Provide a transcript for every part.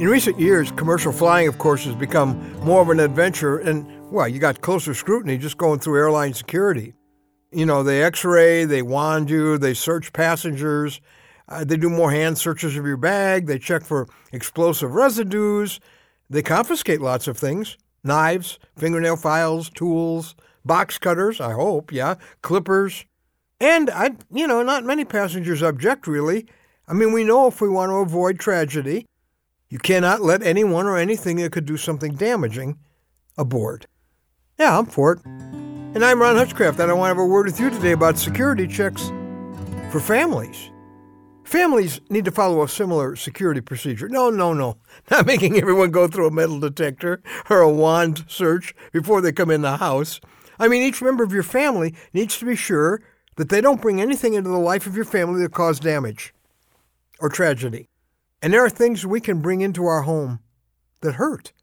In recent years, commercial flying, of course, has become more of an adventure, and, well, you got closer scrutiny just going through airline security. You know, they x-ray, they wand you, they search passengers, they do more hand searches of your bag, they check for explosive residues, they confiscate lots of things, knives, fingernail files, tools, box cutters, I hope, yeah, clippers. And, not many passengers object, really. I mean, we know if we want to avoid tragedy, you cannot let anyone or anything that could do something damaging aboard. Yeah, I'm for it. And I'm Ron Hutchcraft, and I want to have a word with you today about security checks for families. Families need to follow a similar security procedure. No. Not making everyone go through a metal detector or a wand search before they come in the house. I mean, each member of your family needs to be sure that they don't bring anything into the life of your family that cause damage or tragedy. And there are things we can bring into our home that hurt.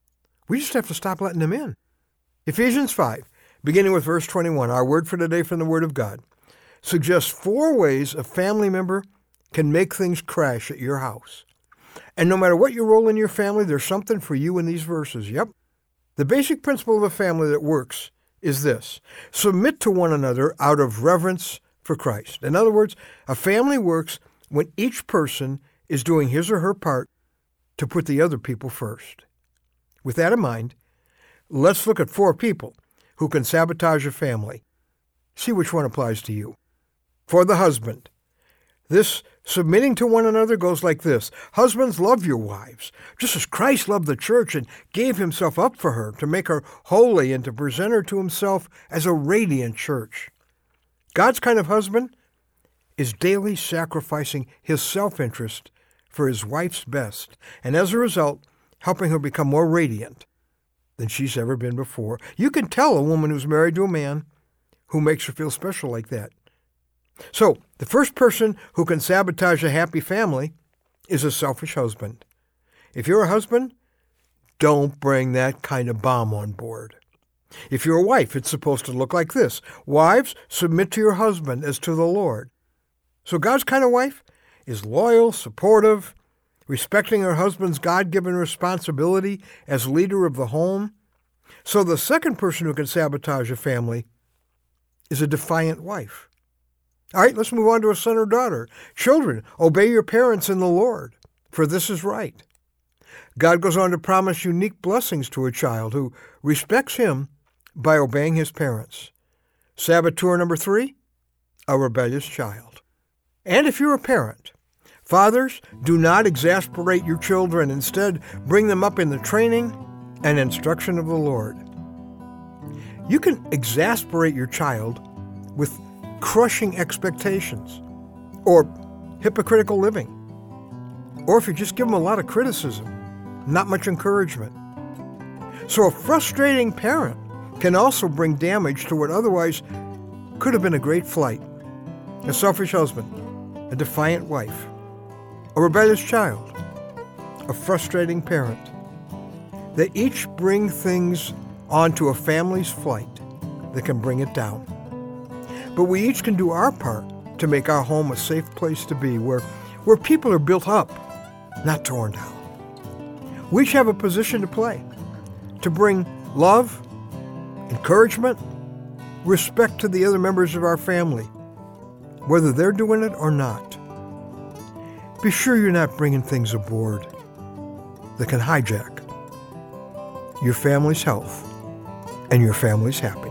We just have to stop letting them in. Ephesians 5, beginning with verse 21, our word for today from the Word of God, suggests 4 ways a family member can make things crash at your house. And no matter what your role in your family, there's something for you in these verses. Yep. The basic principle of a family that works is this: submit to one another out of reverence for Christ. In other words, a family works when each person is doing his or her part to put the other people first. With that in mind, let's look at 4 people who can sabotage a family. See which one applies to you. For the husband, this submitting to one another goes like this: husbands, love your wives, just as Christ loved the church and gave himself up for her to make her holy and to present her to himself as a radiant church. God's kind of husband is daily sacrificing his self-interest for his wife's best, and as a result, helping her become more radiant than she's ever been before. You can tell a woman who's married to a man who makes her feel special like that. So, the first person who can sabotage a happy family is a selfish husband. If you're a husband, don't bring that kind of bomb on board. If you're a wife, it's supposed to look like this: wives, submit to your husband as to the Lord. So God's kind of wife is loyal, supportive, respecting her husband's God-given responsibility as leader of the home. So the second person who can sabotage a family is a defiant wife. All right, let's move on to a son or daughter. Children, obey your parents in the Lord, for this is right. God goes on to promise unique blessings to a child who respects him by obeying his parents. Saboteur number 3, a rebellious child. And if you're a parent, fathers, do not exasperate your children. Instead, bring them up in the training and instruction of the Lord. You can exasperate your child with crushing expectations or hypocritical living, or if you just give them a lot of criticism, not much encouragement. So a frustrating parent can also bring damage to what otherwise could have been a great flight. A selfish husband, a defiant wife, a rebellious child, a frustrating parent. They each bring things onto a family's flight that can bring it down. But we each can do our part to make our home a safe place to be, where people are built up, not torn down. We each have a position to play, to bring love, encouragement, respect to the other members of our family, whether they're doing it or not. Be sure you're not bringing things aboard that can hijack your family's health and your family's happiness.